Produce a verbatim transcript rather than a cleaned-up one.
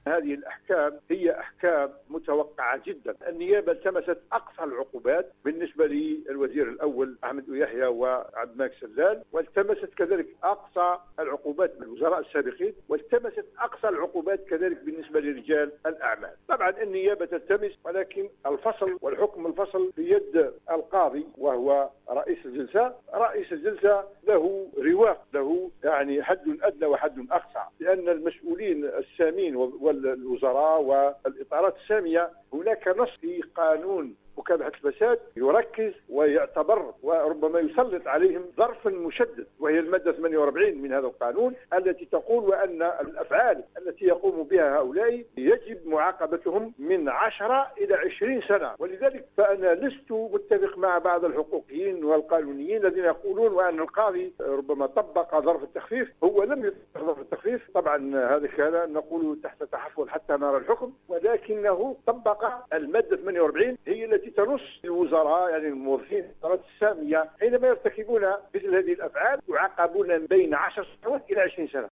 هذه الأحكام هي أحكام متوقعة جدا. النيابة التمست أقصى العقوبات بالنسبة للوزير الأول أحمد يحيى وعبد الملك سلال، والتمست كذلك أقصى العقوبات بالوزراء السابقين، والتمست أقصى العقوبات كذلك بالنسبة لرجال الأعمال. طبعا النيابة تلتمس، ولكن الفصل والحكم الفصل بيد القاضي وهو رئيس الجلسة. رئيس الجلسة له رواق، له يعني حد أدنى وحد أقصى، لأن المسؤولين السامين والوزراء والإطارات السامية هناك نص في قانون مكافحة الفساد يركز ويعتبر وربما يسلط عليهم ظرف مشدد، وهي المادة ثمانية وأربعين من هذا القانون التي تقول وأن الأفعال التي يقوم بها هؤلاء يجب معاقبتهم من عشرة إلى عشرين سنة. ولذلك فأنا لست متفق مع بعض الحقوقيين والقانونيين الذين يقولون وأن القاضي ربما طبق ظرف التخفيف. هو لم يطبق ظرف التخفيف، طبعا هذا الكلام نقول تحت تحفظ حتى نرى الحكم، ولكنه طبق المادة ثمانية وأربعين هي التي تنص الوزراء يعني الموظفين الإطارات السامية حينما يرتكبون مثل هذه الأفعال يعاقبون بين عشر سنوات إلى عشرين سنة.